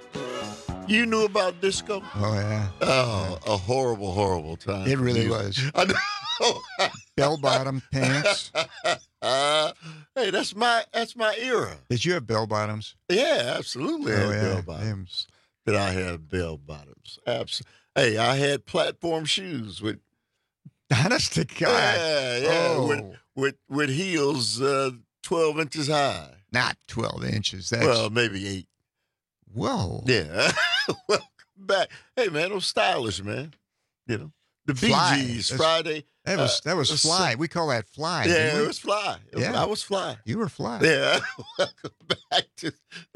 You knew about disco? Oh, yeah. Oh, a horrible, horrible time. It really You- was. I know. Bell-bottom pants. Uh, hey, that's my that's my era. Did you have bell-bottoms? Yeah, absolutely. I Oh, had yeah. bell bottoms. Did I have bell bottoms? Abs- hey, I had platform shoes with. Honest to God. Yeah, yeah. Oh. With, with with heels uh, twelve inches high. Not twelve inches. That's Well, maybe eight. Whoa. Yeah. Welcome back. Hey, man, it was stylish, man. You know, the Bee Fly. Gees That's- Friday. That was uh, that was so- fly. We call that fly. Yeah, didn't we? it was fly. It was- Yeah. I was fly. You were fly. Yeah. Welcome back to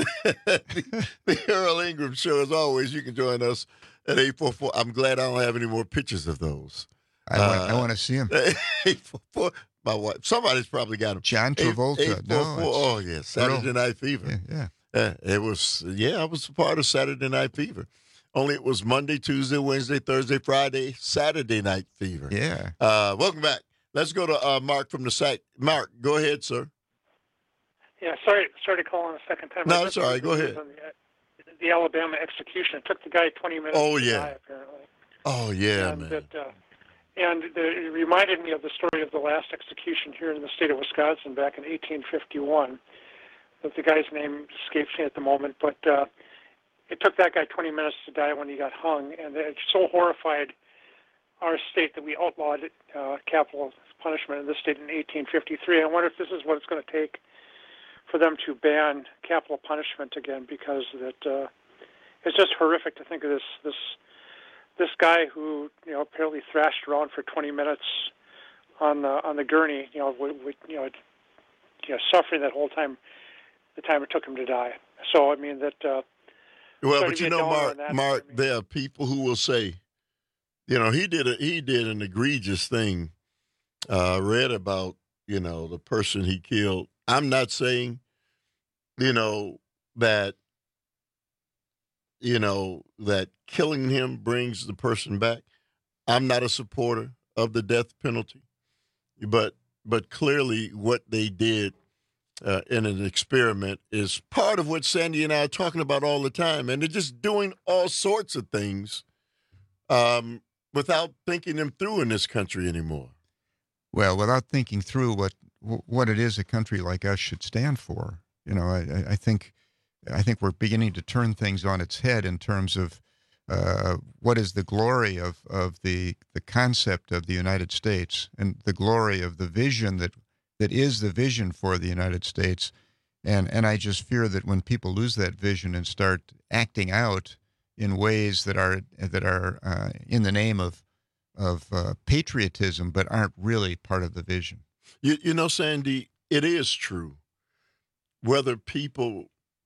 the, the Earl Ingram Show. As always, you can join us at eight four four. I'm glad I don't have any more pictures of those. I want, I want to see him. eight four four. My wife. Somebody's probably got him. John Travolta. eight four No, four. it's Oh, yeah. Saturday Earl. Night Fever. Yeah, yeah. Uh, it was, yeah, I was a part of Saturday Night Fever. Only it was Monday, Tuesday, Wednesday, Thursday, Friday, Saturday Night Fever. Yeah. Uh, welcome back. Let's go to uh, Mark from the site. Mark, go ahead, sir. Yeah, sorry, sorry to call on a second time. No, I it's just all right. Go was ahead. on The, the Alabama execution. It took the guy twenty minutes Oh, to yeah. die, apparently. Oh, yeah, and man. That, uh, and the, it reminded me of the story of the last execution here in the state of Wisconsin back in eighteen fifty-one. But the guy's name escapes me at the moment, but uh, it took that guy twenty minutes to die when he got hung, and it so horrified our state that we outlawed uh, capital punishment in this state in eighteen fifty-three. I wonder if this is what it's going to take for them to ban capital punishment again, because that uh, it's just horrific to think of this this this guy who, you know, apparently thrashed around for twenty minutes on the on the gurney, you know, with, with, you know, you know, suffering that whole time, the time it took him to die. So I mean that. Uh, Well, sorry but to you be a know, downer Mark, on that, Mark, there are people who will say, you know, he did a, he did an egregious thing. Uh, read about, you know, the person he killed. I'm not saying, you know, that, you know, that killing him brings the person back. I'm not a supporter of the death penalty, but but clearly what they did uh, in an experiment is part of what Sandy and I are talking about all the time, and they're just doing all sorts of things um, without thinking them through in this country anymore. Well, without thinking through what what it is a country like us should stand for. You know, I, I think I think we're beginning to turn things on its head in terms of uh, what is the glory of, of the the concept of the United States and the glory of the vision that that is the vision for the United States. And and I just fear that when people lose that vision and start acting out in ways that are that are uh, in the name of of uh, patriotism, but aren't really part of the vision. You, you know, Sandy, it is true. Whether people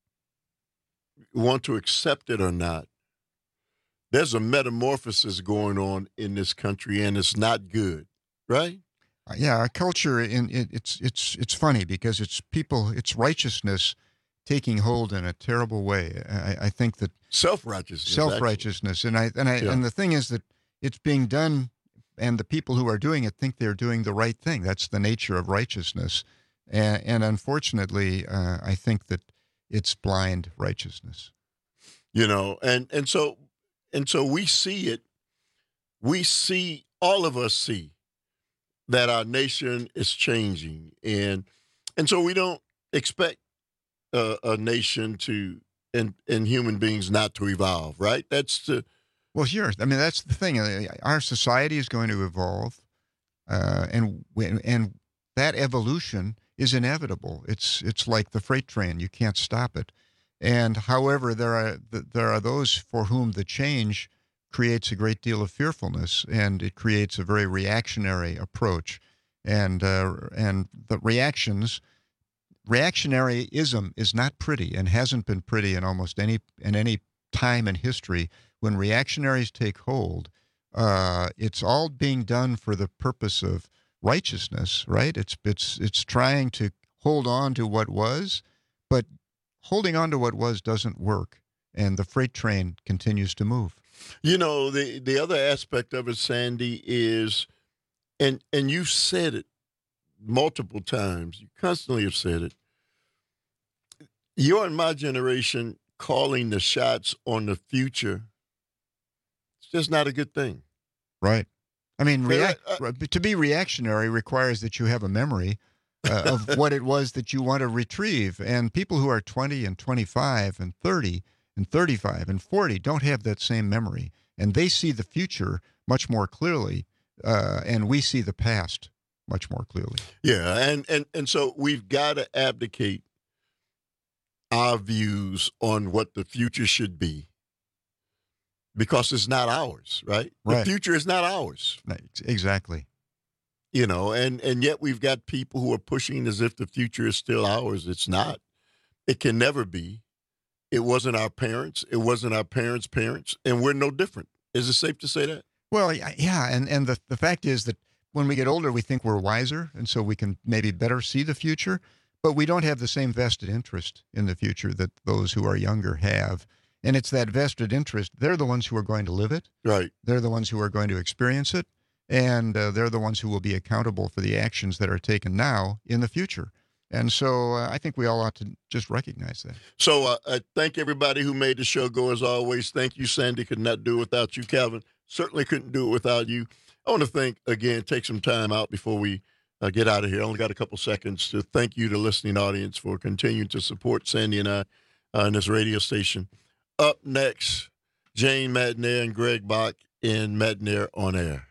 want to accept it or not, there's a metamorphosis going on in this country, and it's not good, right? Uh, yeah, our culture, in it, it's it's it's funny because it's people, it's righteousness taking hold in a terrible way. I, I think that self-righteousness, self-righteousness, and I and I Yeah. and the thing is that it's being done, and the people who are doing it think they're doing the right thing. That's the nature of righteousness, and, and unfortunately, uh, I think that it's blind righteousness. You know, and and so and so we see it. We see, all of us see that our nation is changing, and and so we don't expect a, a nation to and and human beings not to evolve, right? That's the Well, sure. I mean, that's the thing. Uh, Our society is going to evolve, uh, and when- and that evolution is inevitable. It's it's like the freight train; you can't stop it. And however, there are there are those for whom the change creates a great deal of fearfulness, and it creates a very reactionary approach. And uh, and the reactions, reactionaryism is not pretty, and hasn't been pretty in almost any in any time in history. When reactionaries take hold, uh, it's all being done for the purpose of righteousness, right? It's it's it's trying to hold on to what was, but holding on to what was doesn't work, and the freight train continues to move. You know, the the other aspect of it, Sandy, is, and and you've said it multiple times. You constantly have said it. You're in my generation calling the shots on the future. It's just not a good thing. Right. I mean, Yeah, react, uh, to be reactionary requires that you have a memory uh, of what it was that you want to retrieve. And people who are twenty and twenty-five and thirty and thirty-five and forty don't have that same memory. And they see the future much more clearly, uh, and we see the past much more clearly. Yeah, and and and so we've got to abdicate our views on what the future should be, because it's not ours, right? Right. The future is not ours. Exactly. You know, and and yet we've got people who are pushing as if the future is still ours. It's not. It can never be. It wasn't our parents. It wasn't our parents' parents, and we're no different. Is it safe to say that? Well, yeah, and, and the, the fact is that when we get older, we think we're wiser, and so we can maybe better see the future, but we don't have the same vested interest in the future that those who are younger have. And it's that vested interest. They're the ones who are going to live it. Right. They're the ones who are going to experience it, and uh, they're the ones who will be accountable for the actions that are taken now in the future. And so uh, I think we all ought to just recognize that. So uh, I thank everybody who made the show go, as always. Thank you, Sandy. Could not do it without you, Calvin. Certainly couldn't do it without you. I want to thank, again, take some time out before we uh, get out of here. I only got a couple seconds to thank you, the listening audience, for continuing to support Sandy and I uh, in this radio station. Up next, Jane Matenaer and Greg Bach in Matenaer on Air.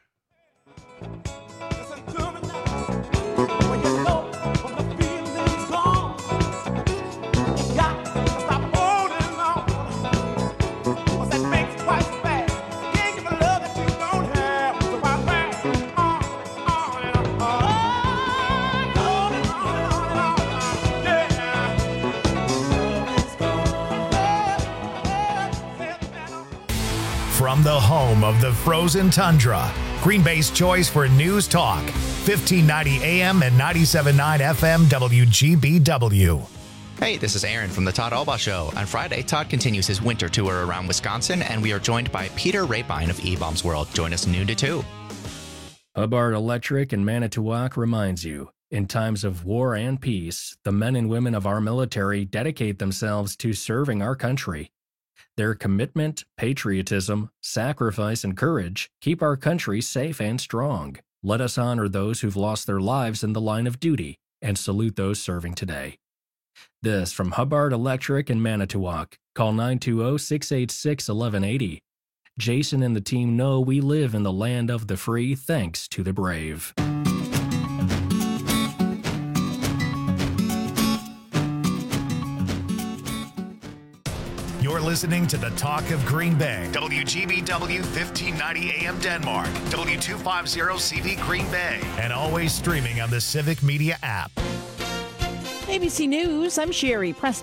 From the home of the frozen tundra, Green Bay's choice for news talk, fifteen ninety A M and ninety-seven point nine F M W G B W. Hey, this is Aaron from the Todd Albaugh Show. On Friday, Todd continues his winter tour around Wisconsin, and we are joined by Peter Rapine of E-Bombs World. Join us noon to two. Hubbard Electric in Manitowoc reminds you, in times of war and peace, the men and women of our military dedicate themselves to serving our country. Their commitment, patriotism, sacrifice, and courage keep our country safe and strong. Let us honor those who've lost their lives in the line of duty and salute those serving today. This from Hubbard Electric in Manitowoc. Call nine two zero, six eight six, one one eight zero. Jason and the team know we live in the land of the free thanks to the brave. You're listening to the Talk of Green Bay. W G B W fifteen ninety A M Denmark. W two fifty C V Green Bay. And always streaming on the Civic Media app. A B C News, I'm Sherry Preston.